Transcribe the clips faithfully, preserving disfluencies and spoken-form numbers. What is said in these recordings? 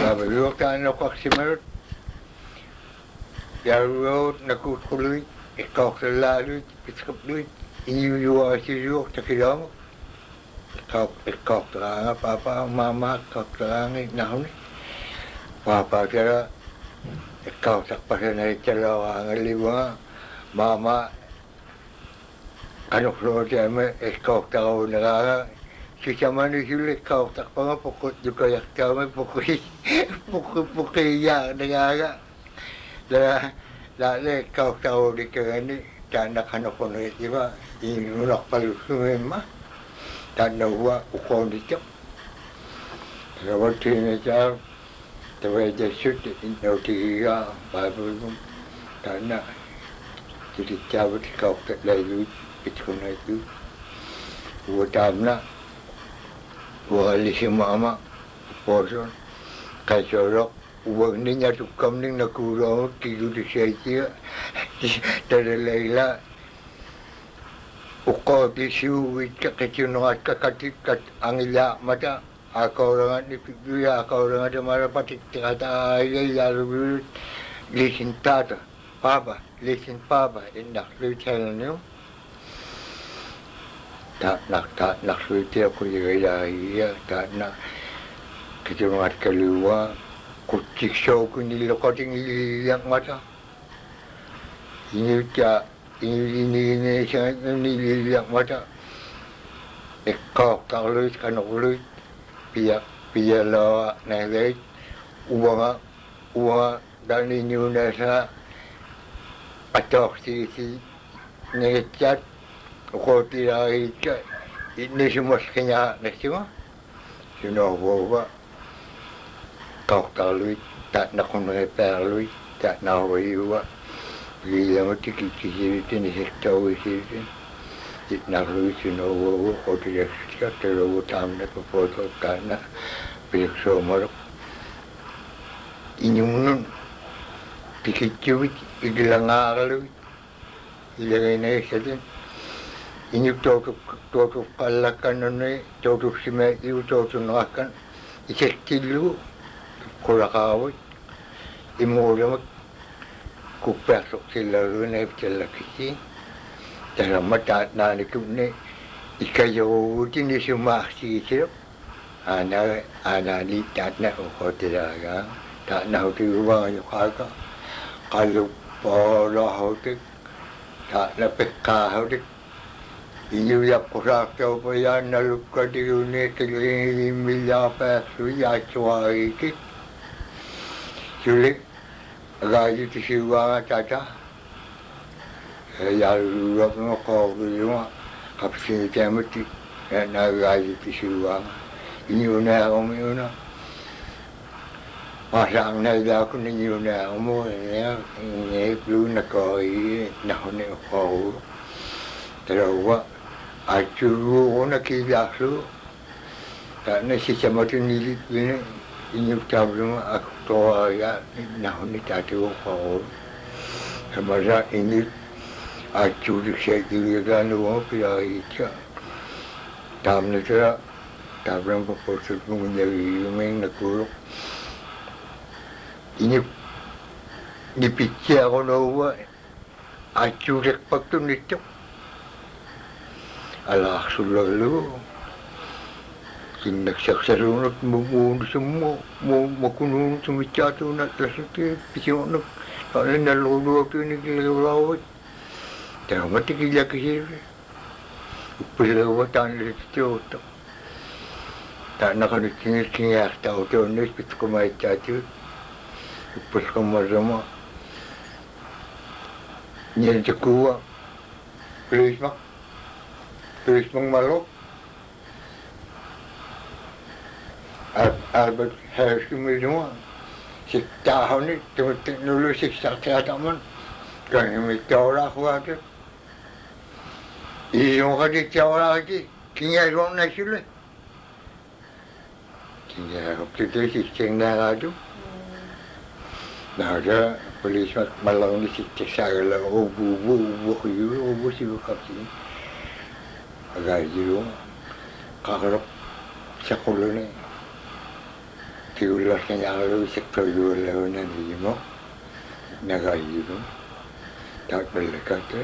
Nabalukan ako simarot. Yaro nakutuluy. Ikaw sa laloy. Piskapluy. Iniyuwa siyo sa kilamo. Ikaw, ikaw sa nga, papa, mama, ikaw sa nga, nahon. Papa, tira. Ikaw sa pasanay tira nga liwa. Mama, ano ko siya mo, ikaw sa nga nga. Si sama ni sila ikaw tak pa nga pukot juga yak kami pukui pukui pukui ya dengar la la le kau tahu di kerana tak nak anak pun itu juga ini nak palu semua tak nak buat ukon di cak kalau ini cak tapi dia sudah ini tiga baru tak nak jadi cak kau tak lalu itu kena itu buat nak wali si mama porson kasorok uang ni nya tukam ni nak kurang tidur di sini dari Laila ukau di siu cak kecil nak kakati kat angila mata aku orang ni dia aku orang ada marah pati kata ya ya listen tata papa listen papa indah lu channel ni tak nak tak nak suci aku juga ya tak nak kecemasan keluar kucing show ku ni lokating yang mata ini tak ini ini ini sangat ini yang mata ekor tak lulus kan lulus pihak pihak lawa naik uang uang dan ini unasa atau si si ngecat Kau tidak ikat ini semua sekian nak semua, semua bawa kau kalau tak nak kau perlu tak nak bawa bila mati kiki itu ni sektor itu itu nak lu semua bawa kau tidak sekat terlalu tamat kau foto karena periksa maruk ini mungkin kiki cuci hilang alu hilang ini saja. Ini tutup tutup palakan ni tutup simek itu tutup nakan isek tilu kolakawit imulama kupasok sila ni sila kisi dalam mata nani kumne ikayo ini semua si sirap ana ana ni tak nak hotel aga tak nak hotel uang yang harga kalau para hotel tak nak pekah hotel ini ya kurak kau payah nak kadi ini kini milia pesu ya cuai kit, sulit gaji tu siapa caca, ya luar nak kau beriman, kapsi cemeti, nak gaji tu siapa, ini una om una, pasang nak aku ni una om ni ni belum nak kau ini nak ni kau, terus Acu nak kilas lu, tak nak si sama tu ni ini ini problem aku tahu ya, nah ni tak tahu kau, semasa ini acu dikasih kan lu apa itu, tam ni tu, tam proposal menjadi main nak kuruk, ini ni pikir kalau acu rekpak tu ni tu. Allah sudah lu, kena saksaru nak membunuh semua, mau makunun semua jatuh nak tersekat, pisau nak, tak nak lalu tu ni kira laut, dah mati kira kira, perlawatan itu tu, tak nak ada kini kini tahu tu ni pisau mai jatuh, pisau macam ni ni cekuah, please mak. Terus mengalok Albert Harris semua si tahun ni nulis siksa taman kan ini cara kuat iyo kadi cara lagi kini orang nak sila kini waktu tu si cengdah tu nah ada polis malang ni siksa segala obu obu obu obu si bukan sini agak jauh, kalau sekolah ni kiulas kenyalu sektoyulle onen imo nagayigo tak belekate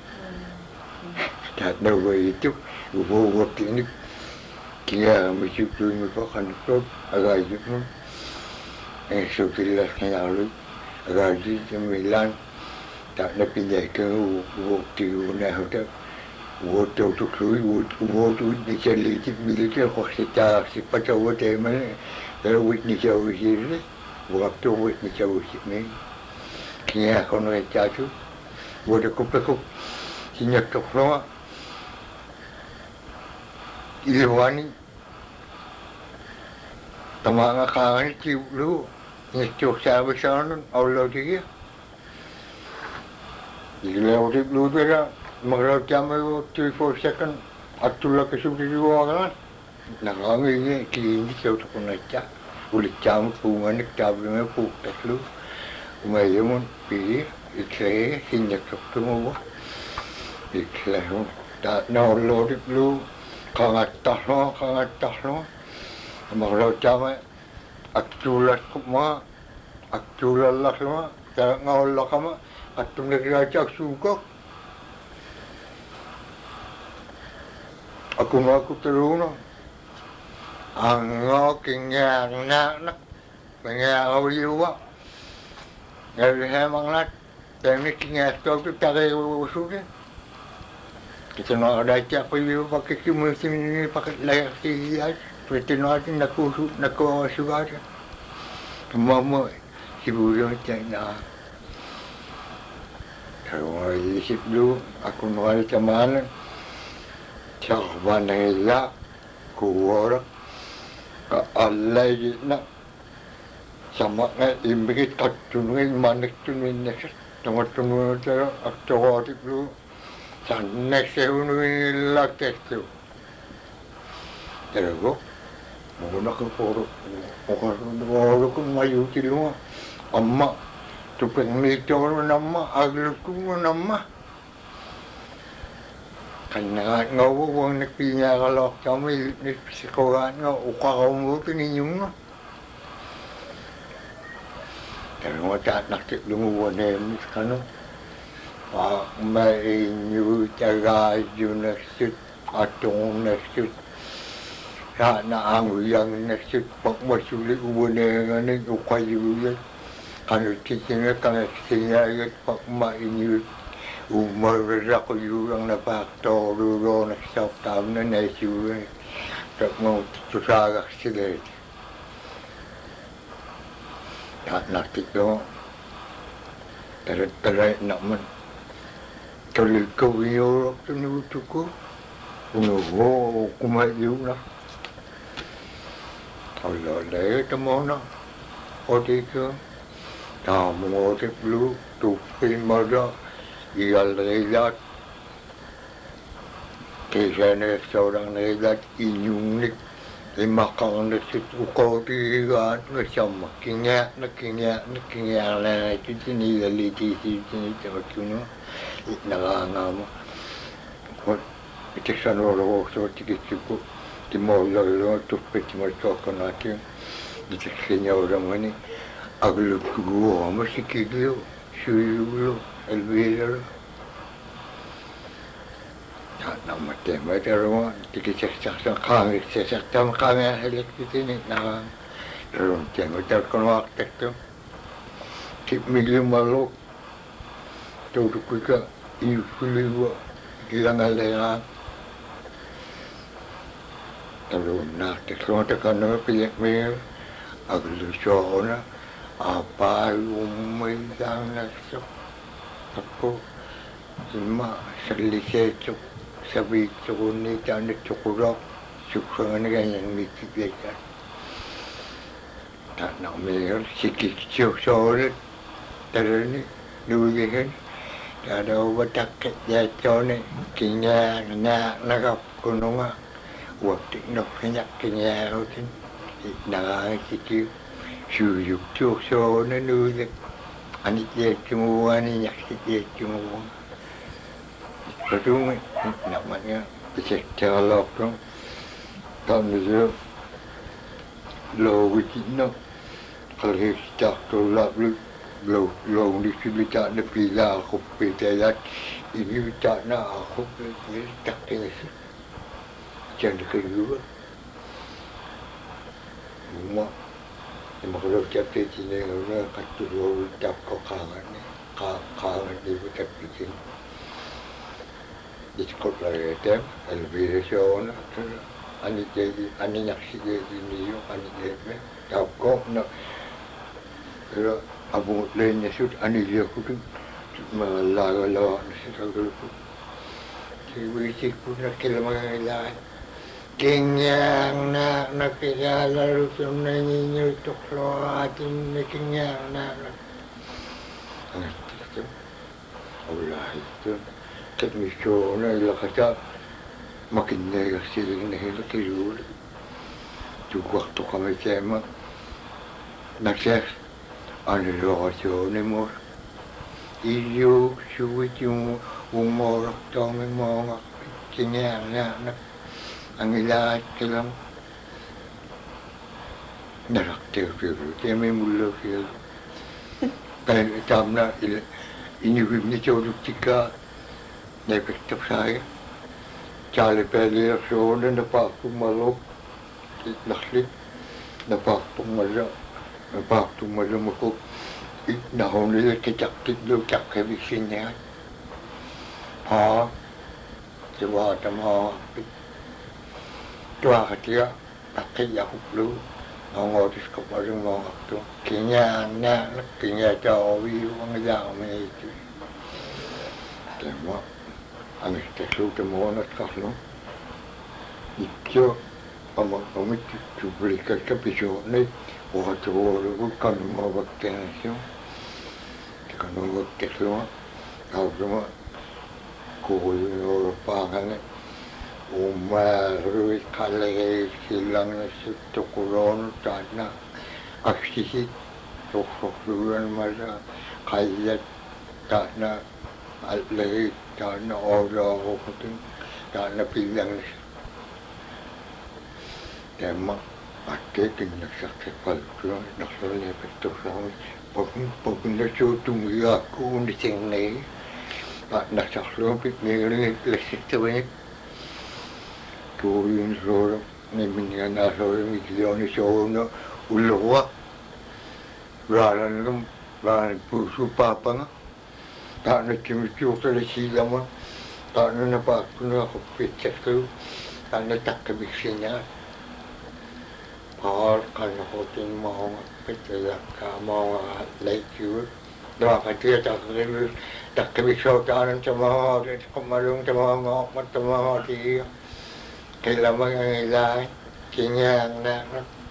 tak dawa itu ubo waktu ini kia masuk tu pakan tu agayigo no eh so kiulas kenyalu agayi sembilan tak nak pindah ke waktu una hotel waktu tu klui waktu ni cari cip bilik aku secara siapa tahu teman kalau wit ni jauh sini, waktu wit ni jauh sini, kini aku nak jatuh, boleh kumpul sini tu semua, ilmuwan, tamang akan cium lu, ni cok saya besar nun, Allah dia, jika orang lu tu lah, maklum jamu three four second, atulah kesudah juga kan. Nakami ni kini jauh tu pun aja, ulit jam pungan ni jam ni pun tak lu, umai lemun pilih ikhlas hingga tu semua, ikhlas pun tak nak lori lu, kangat tak lo, kangat tak lo, maklum jam aktulah semua, aktulah lah semua, tak ngau lah kama, atum ni raja suka, aku nak aku terus ang ngó kinh nhà na nó nhà ao yêu quá ngày hai mang lát tại mấy kinh nhà tôi tôi ta đây xuống đấy kita nói ở đây chắc phải yêu và cái cái mưa xin pakai layak si ya kita nói thì nak aku nak aku suka je mama si buru macam na kalau isi dulu aku nói macam mana cawan yang kuat Allah nak sama ngai imbi kat tunui manik tunui next sama tunui tu aktor itu san next tunui lak tu terus mau nak keporo orang pun mayu tilu amma tu pengen cakap nama agakku nama karena ngau wong nak pinya kalau kami ni sekolah ngau ukau tu ni nyung no. Kalau tak nak cek lungu wane ni sekarang, ah mai nyu jaga junaksit atau naksit, ya nak anggu yang naksit pak masulik wane ni ukau juga, kalau ciknya kalau ciknya pak mai nyu umur aku juga nak faktor dulu nak stop tahun ni juga tak mau susah agak sedikit tak nak itu terus terus nak men kalau kau Europe tu ni cukup oh kumai juga Allah leh temu na odi ke tamu odi blue tu pilmada Ial relat, kisahnya seorang relat inyung ni, lima kang ni situ kau tiga ni sama, kinya, nak kinya, nak kinya lah itu sini lagi di sini cakap cuma, nak ngam, kau itu sana orang so tiga cukup, di mula orang tu peci macam kau nanti, di sini orang mana, agak gua masih kiri, suyu Elvira tak nama tema dia rumah tiga cakap kami cakap kami kami helik di sini nah rumah tema dia kan waktu tu tip milim malu tu tu kita iu kuliwa hilang alega kalau nak terus tekan nama pilih mil agak lusuana apa umai jangan sok aku cuma selesai cuk sabi cuk ni jangan cukurok cukur ni kan yang mikir biasa tak nak mer sikit cuk sore terus ni dulu kan tak ada obat kerja cone kinya nak nak kununga waktu nak banyak kinya rutin nak sikit suyuk cuk sore dulu Ani dia cuma ni yang dia cuma. Betul ni namanya cek calok tu. Kalau dia lo wujudnya kalau tak tolak lu lo lo di sini tak ada pila aku pilihan ini tak nak aku pilih tak kena jangan kedua rumah yang kalau capek sini orang kata lo tak kau kawan ni kawan ni bukan bikin di sekolah itu lebih resor nak ani jadi ani nak sih ini yo ani jadi tak kau nak kalau abu lainnya sud ani dia kudu malah-malah sesuatu tu si pun nak kelemahan lain kenyang nak nak kerja lalu sebenarnya nyutuk keluar tu nak kenyang nak nak itu Allah itu teknisnya ialah kata makin negatif sini ni terus tu waktu kami cema nak cek ane rojo ni mor iyo suwi yung umor tong mga kinyang na nak ang ilat lang narakter pero kami mulo kaya kaya tam na inibig ni Chodok Tika na epektif saya cali peli so na napaktumalok naklit napaktumalok napaktumalok ako nahon nila kicaktit do cakkebisin niya ha coba tama tua katia pakai yakub lu ngotis kepada mga to kinya na kinya jawi mga jawi itu tama ang istasyon tamo na kaklo ito ama kami publika kapisyo na waktu orang kan mau vaksinasi kan mau vaksinasi kalau cuma kulit orang pangan umar ruit kalai silang situ kulon tanah aksi sok-sokan masa kaya tanah alai tanah orang itu tanah pilang tema ada kena sakit kalau nak soleh betul sama pun pun dah cuci aku di sini tak nak sakit pikir ni lesik terbanyak tuin sore ni minyak sore miklion sore ulua ralan rum ralan pusu papa tak nak cuma cuci lesi lama tak nak nampak pun aku pecah tu tak nak tak kebisnya Par kan hotin mau pecah mau lagi juga, dah kata tak kena tak kebisau tanam cuma kemarung cuma ngok cuma dia, kalau mengenai lain kenyang nak,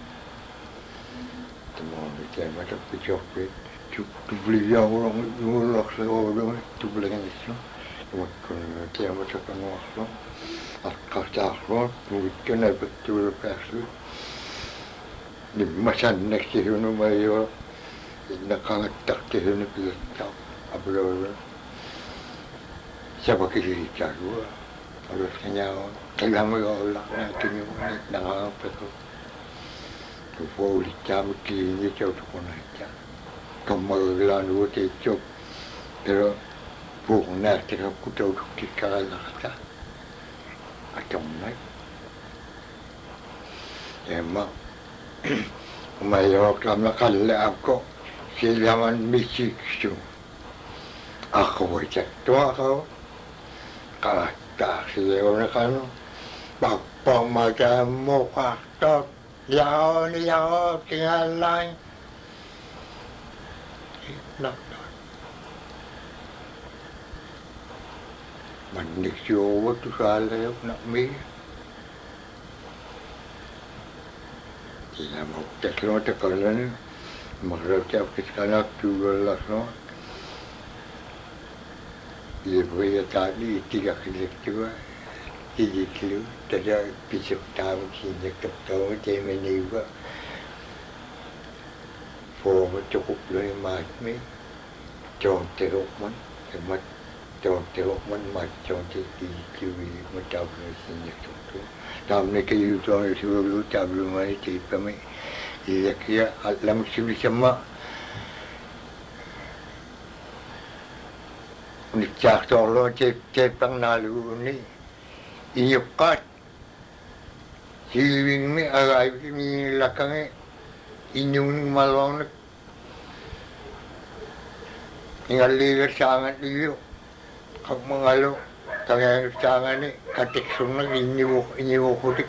cuma macam macam pecah pet, tu beli yang orang jual orang tu beli yang itu, cuma macam macam orang orang, akar cakap, mungkin ada betul betul. Ni macam nak sihunu mayo nak kangat tak sihunu pilih tak abro siapa kiri cakap harus kenyau kelam Allah nak kini ni nak apa tu tu boleh jam kini jauh tu pun aja kemudian dua tiap pero bukan nak cakap kudo kita lah tak macam ni emang Umayok lang nakala ako sila man misikso ako wajak to ako kata sila na kano pagpamaga mo kaktot yaw niyaw tingalay naktot manisyo wato salayok na may Tidak mau teknologi teknologi, maklumnya kita nak jual lah no. Ia boleh tadi tiga kilo juga, tiga kilo, tapi pisau tahu sini ketemu jadi ni juga. Form cukupเลยมาไม่จองเตะรกมันแต่มาจองเตะรกมันมาจองที่ตีคิวมาจับเลยสิ่งอย่างทุกทุกตามในกิจวัตรที่เราจับรู้ไหมที่เป็นไม่ iya kia alam suli sama ni cak tolo cep cep pang nalu ni inyukat siwing mi aray mi lakange inyung malong nak ingali sangat iyo kag mangalo kaya sangat ni katik sunag inyo inyo kutik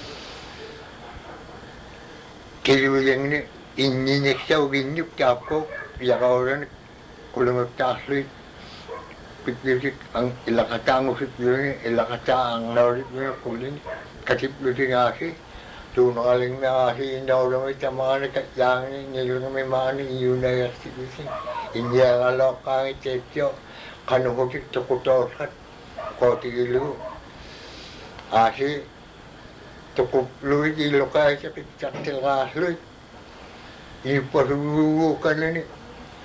kiliwing ni inyinik sa uginyuk tapko yakawran kulungot tasli pikisik ang ilakata ang usip yun ilakata ang naulit yun kulin katip luti nga si tunakaling na kasi inaulang ito mga nakatyangin nilong may mga niyo na yasikisin inya nga lokang itetyo kanukutik tukutosat koti ilu asi tukup luit ilo kaya sa pitsak tilas luit ipasubukan na ni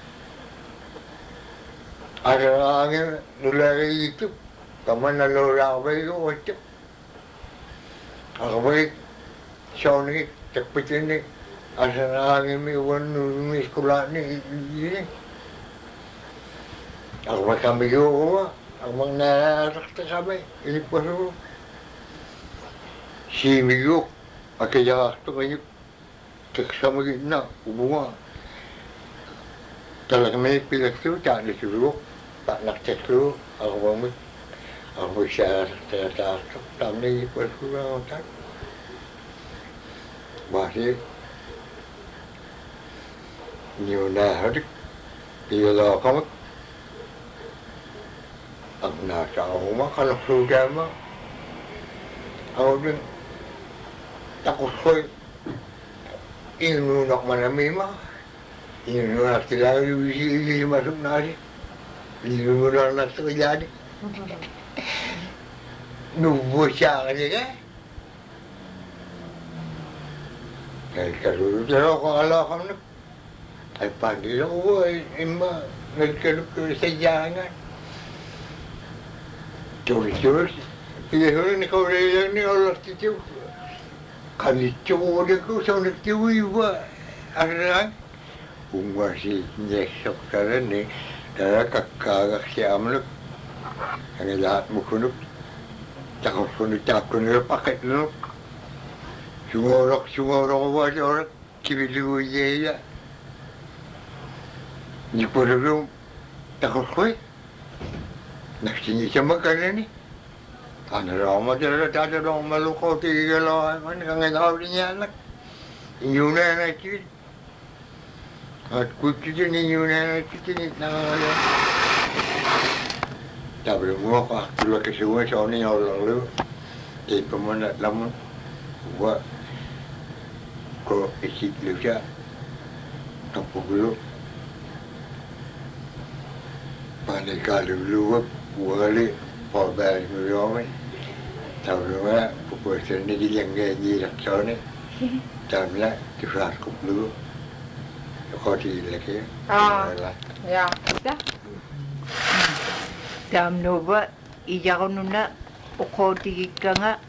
arangin nulari itu kaman nalora ba ilo ito akabay siya ni takpitin ni arangin may uwan nung iskula ni ini akabay kami yun akabay narakta kami ipasubukan si miyuk akaya to kayo kasama gitna ubunga talaga may pilakso ta ni siguro tak nakteklo ako mo ako siya sa sa tamni ko ko ta basi nhiều na hết thì là không ang nasa ako makalaksuga mo ako din takot ko inunok manami mo inunok sila yung masuk nasi inunok na sa kajadi nubo siya kanina kaya kasulot na ako alakam na ay pandi ako ay ima nagkaroon ko sa jangan tulis-tulis iya ni kau rela ni Allah tu kali cuma aku sama tu iba ada umur si nyesok cara ni darah kakak siam lu yang jahat mukunu cakap pun cakap ni pakai lu semua orang semua orang buat orang kibilu je ya ni pun belum takut kau nak sini sama kan ni ana rama jara tada rama lu ko ti gelo man ka ngai daw ni anak yuna na ti at ku ti ni yuna na ti ni na ya tabre mo ka tu lo ke suwe so ni o lu e pemana lam wa ko isik lu ja tapu lu pane ka lu wa le bỏ về người đó ấy tao rồi á cuộc đời sẽ đi dần nghề gì đặc sớ này tao lại cái phạt cục lúa có gì là cái à là dạ đó Tam no ba iya no na o ti kanga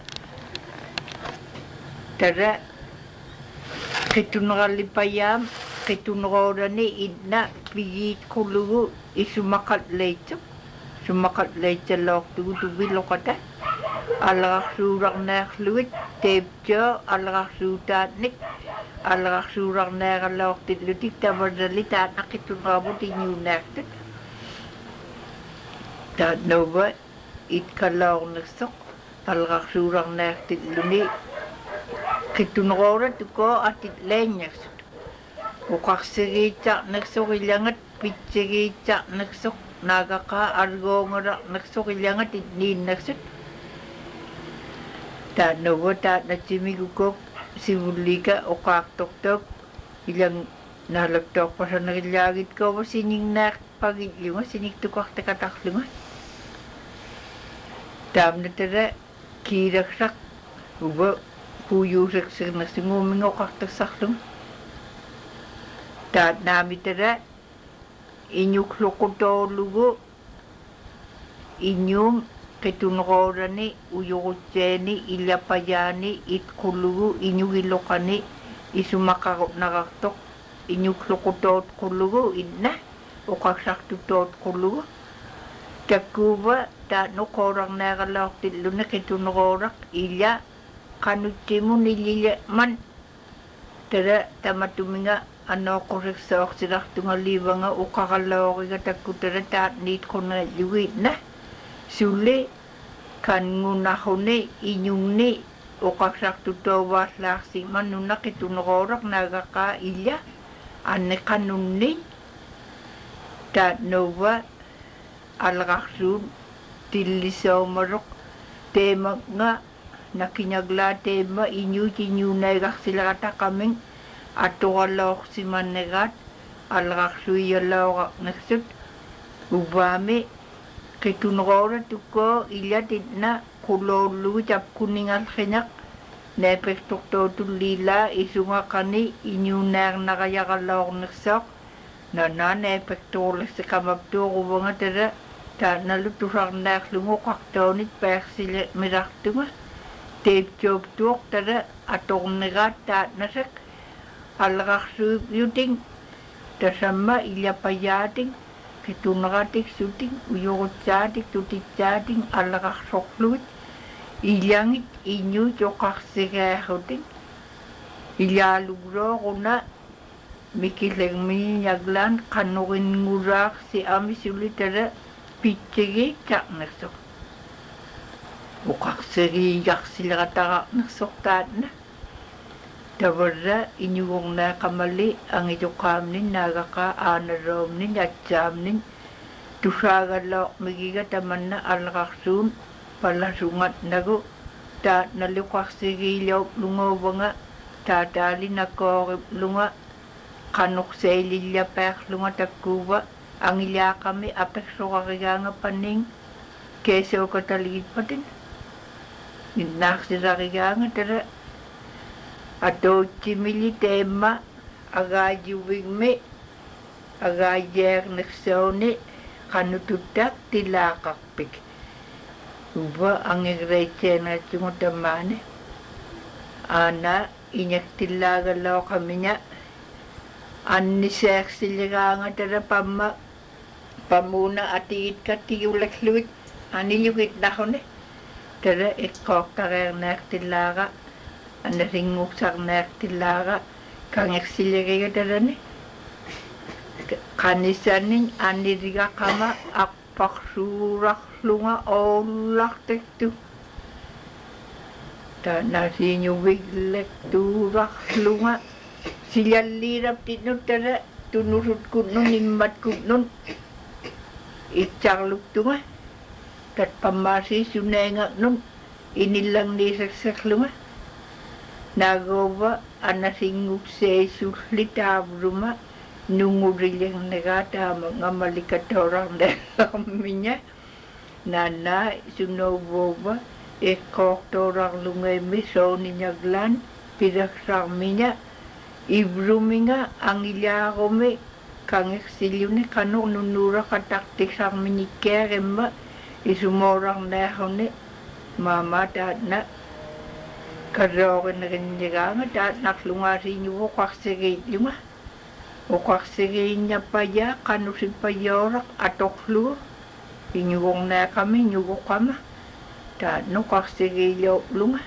tara ketungali payam ketunrani inna pigi kulu isumakat lecho sumakat lecho lok tu tu bilokata ala surak nak luit tepjo ala sudat nik ala surak nak lok ti lutik tabardalita nakitunrabu ti nyunak ta nova it kalau nasok ala surak nak ti luni kitunrora tu ko atit lenyak ukaksirita naksok ilangat pitserita naksok nagaka argo ngara naksok ilangat nin naksok ta nova ta nachimigukok sibulika ukak tok tok ilang nalagtok pa sa nagilagit ko ba sining nak pagilunga sining tukak tekatak-lunga tam na tada kiraksak uba puyusak sa nasinguming ukak tasaklunga ta nami tada inyuk lokoto lugo inyum ketunrorani uyukutseni ilapayani itkulugu inyugilokani isumakarut nakartok inyuklukutot kulugu inna ukaksaktutot kulugu takuba ta nukorang nagalok tiluna kitunorak ilya kanutimun ilya man tada tamatuminga ano korek sok sirak tungali banga ukakalok iga takutara ta nit kona yuit na sule kan ngunahone inyungni ukakaktuto waslak si manuna kitunorak nagaka ilya ane kanunni ta nova alraksun tilisaw marok tema nga nakinyagla tema inyu inyu negak sila kata kaming ato alok si manegat alraksu yalaw naksut ubame kitunora tuko ilya na kulolu jap kuningal kenyak nepek tokto tulila isunga kani inyu ner nakayakalaw naksak na na nepek toles sa kamabto kubanga tada ta naluturak nek lungo kaktonit pek sila miraktunga tape job tuok tada atong negat ta nasak alraksu yuting tasama ilya payating kitunaratik suting uyokot sadik tutik sading alraksok luit ilyangit inyu jokak sigahuting ilyalugro kuna mikileng minyaglan kanurin ngurak si ami sulitara pichigi chak naksok ukak sigi yak sila kata naksok tadna tawarra inyugong na kamali ang ijokam nin nagaka anarom nin yatsam nin tusagalok magiga taman na alraksun palasungat nago ta nalukak sigilyaw lungo banga tatali na korip lunga kanok sa ililya pek lunga takuba ang ilya kami apek so kakiganga paning keso kataligid pa din naksira kakiganga tara ato chimili tema agajuwing me agajer naksone kanututak tilakakpik uba ang igreche na chumutamane ana inyak tilagalaw kami niya anisek siliganga tada pama pamuna atiit ka tiyulak luit anilugit na ko ne tada ikok tarer nek tilaga anaringuk sak nek tilaga kang eksiligay tada ne kanisanin aniriga kama apak surak lunga olak tektu ta nasinyo wiglek turak lunga sila lirap tinun tada tunurut kunun imbat kunun itchak luktunga tat pamasi sunenga nun inilang nisaksak lunga nagoba anasinguk se suslita bruma nungurilyang negata mga malikatorang dalam minya nana sunoboba ekok torang lungay miso ninyaglan piraksang minya ibruminga ang ilyakome kang eksilyo ni kano nunura kataktik sang minikere ma isumorang nahone mama tat na karoke na kanyaga tat naklungari nyo kwaksegit yung kwaksegit niya pa ya kanusin pa yorak atoklu inyugong na kami nyugong kama tat no kwaksegit yung lunga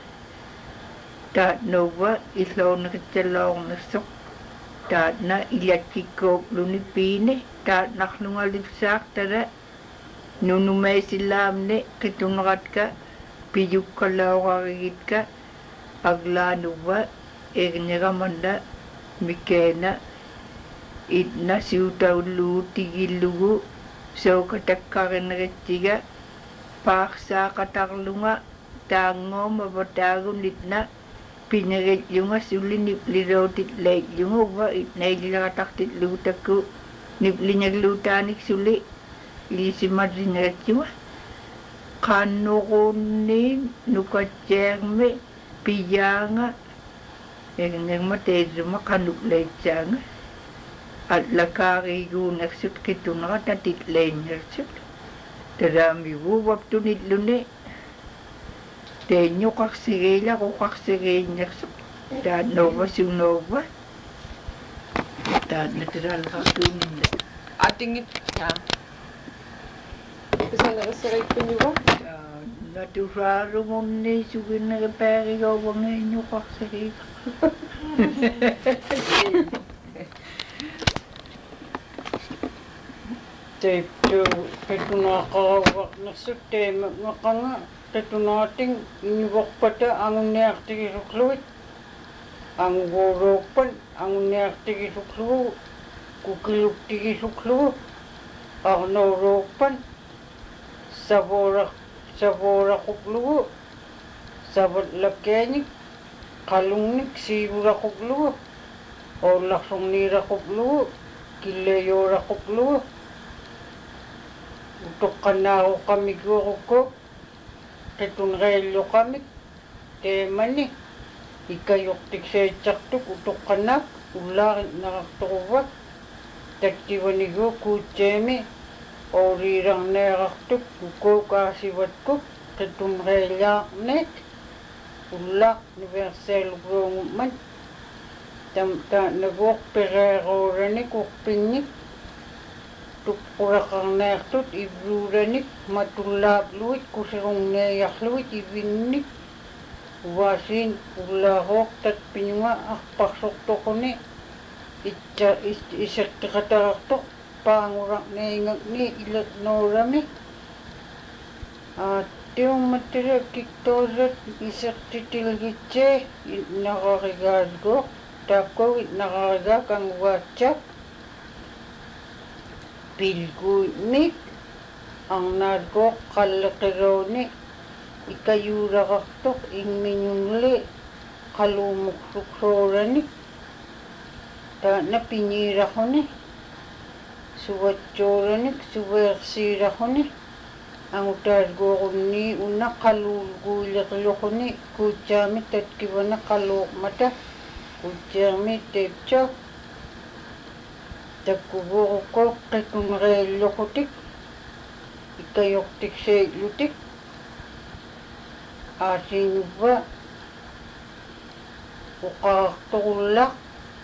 tat no ba ilaw na katsalong na sok tat na ilyakikop lunipine tat naklungalipsak tada nunumay silam ne kitungat ka piyuk ka law kakikit ka aglano ba egnya manda mikena itna siutaw lu tigilugu so katakarin retiga paksa kataklunga tango mabatagon itna pinagit yung asuli nipliraw titlay yung ba itna ilakatak titluta ko niplinyag lutanik suli ilisimadrinat yung kano kunin nukatsyang piyanga yang yang matezo makanuklay siyang at lakari yun naksut kito nakatatitlay naksut tarami buwap tunit luni tenyo kaksigela ko kaksigay naksut Ta nova sunova. Ta natural hakun. Atingit ya. Bisa nakasaray pa niyo ba? Natural muni sugin na peri go wangi nyo kaksari. Tape to petunakawak na sa tema nga ka nga petunating iniwak pa ta ang niyakti kisukluit ang woropan ang niyakti kisuklu kukilukti kisuklu ang noropan sabora sabora kuklu sabat lakenik kalungnik sibura kuklu o laksong nira kuklu kileyora kuklu untuk kanao kami guru ko ketun relo kami temani ikayok tikse chaktuk untuk kanak ular nakaktuwa taktiwani go kuchemi orirang neraktuk ko kasiwat ko ketun relak net ulak universal man tam ta nagok perero rani kukpinik tukurakang nektut ibruranik matulap luit kusirong neyak luit ibinik wasin ulahok tat pinyunga akpasok to kone itja isek tikataraktok pangurak neingak ni ilat norami at yung matira kiktorat isek titil gitse nakarigadgo tako nakariga kang wachak pilgumit ang nagok kalakironi ikayura kaktok ingminyungli kalumuk suksorani ta na pinira ko ni suwatsorani suwersira ko ni ang utargo ko ni una kalulgulik ko ni kutsami tatkiwa na kaluk mata kutsami tepcho Tagkubo ko ketun relo kotik ikayok tik se lutik asin ba ukaktukulak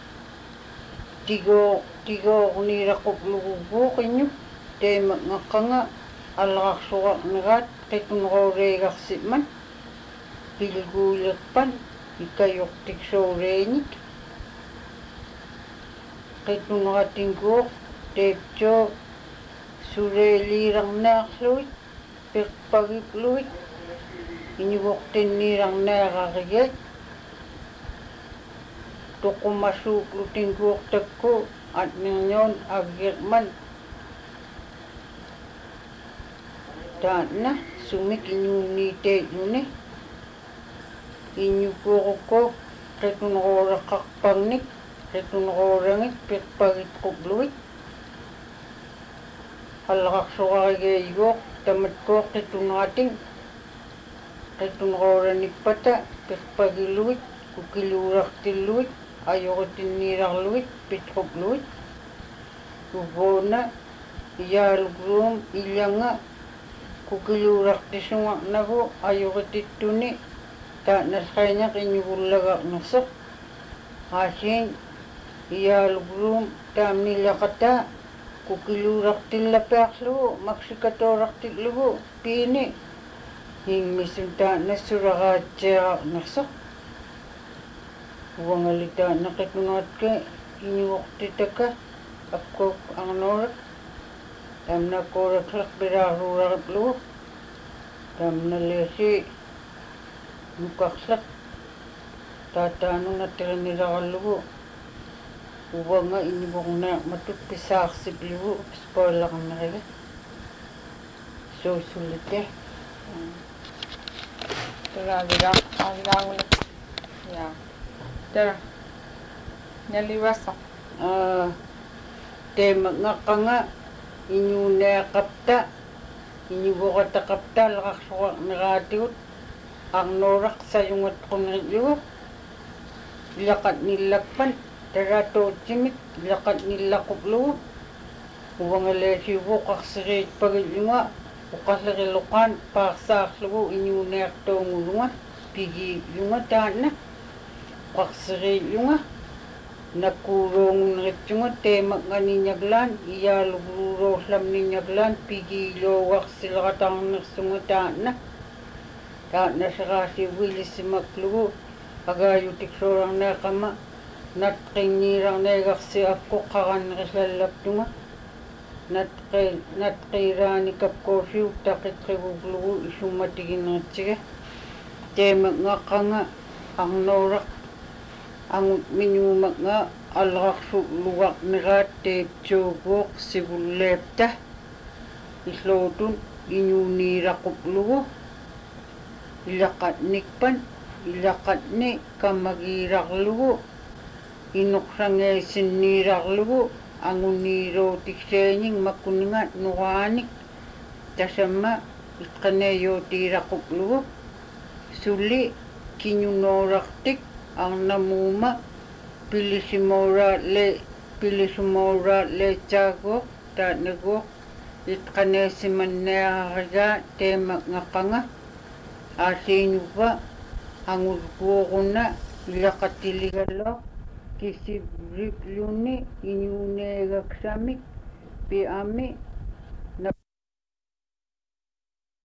tigo tigo kunira ko lugubo kanyo te ngakanga alaksuwa nagat ketun rore gaksiman pilgulak pan ikayok tik sorenik ketun ngatinggo tepcho surelirang nakluit pekpagipluit iniwokten nirang nakakagay tukumasuk lutinggok tagko at ninyon agirman ta na sumik inyunite yun eh inyuko ko ketun ora kakpangnik ketun orangit pekpagit kubluit halakak sukagay yok tamat ko ketun ating ketun oranik pata pekpagiluit kukilurak tiluit ayoko tinirak luit pitkubluit ubona iyalugrum ilyanga kukilurak tisungak nago ayoko tituni ta naskanya kinyugulagak nasok asin iyalugrum tam nilakata kukilurak tilapaklu maksikatorak tilugo pini hing misunta nasurakatsa nasok wangalita nakitunat ka inyuwak titaka ako ang norak tam na koraklak birarurak lugo tam na lesi mukaksak tatano na tiranirakan lugo uwa nga inibok na matupisak si Bliwo spoiler ka na rin so sulit eh Tara, agak agak ulit. Ya. Tara. Naliwas ako. ah tema nga ka nga inyo na kapta inyo kata kapta lakaksuka nakatiut ang norak sa yung at kunadyo lakat nilakpan tarato chimit lakat nilakuplo uwang alesiwo kaksirit pagilunga ukasarilukan paksaklugo inyo na yaktong ulunga pigi lunga tana qarseriillunga nakkuuruungunneritsunga teemaqnganiñaklaan iyaalugruuroorlamniñaklaan pigiilooqarsileqatarnersunga taanna taannaseraasiuilissimaklugu agaayutiksoorarneeqama natqinniirarneegarsi akkoqqarannerisallaptunga natqi natqiiraanikapkoosiu taqitrigguglugu isummatiginnertsiga teemaqngaqqanga arnooraq angut minuumaqnga alraqsu lugarneraat teeptuuguuq sivulleepta illuutun iñuuniiraquplugu ilaqatnikpan ilaqatni kamagiirarlugu inuqsangeesinniirarlugu anguniirootikseeñing makkuninga nuqaanik tasamma itqaneeyootiiraquplugu suli kiñunoorartik arnamuuma pilisimoora le pilisimoora leetsaaguuq taatnaguuq itqaneesimanneararigaa teemaqngaqqanga aasiiñuva angulkuuqunna ilaqatiligalluaq kisivripluunni iñuuneegaksamik piami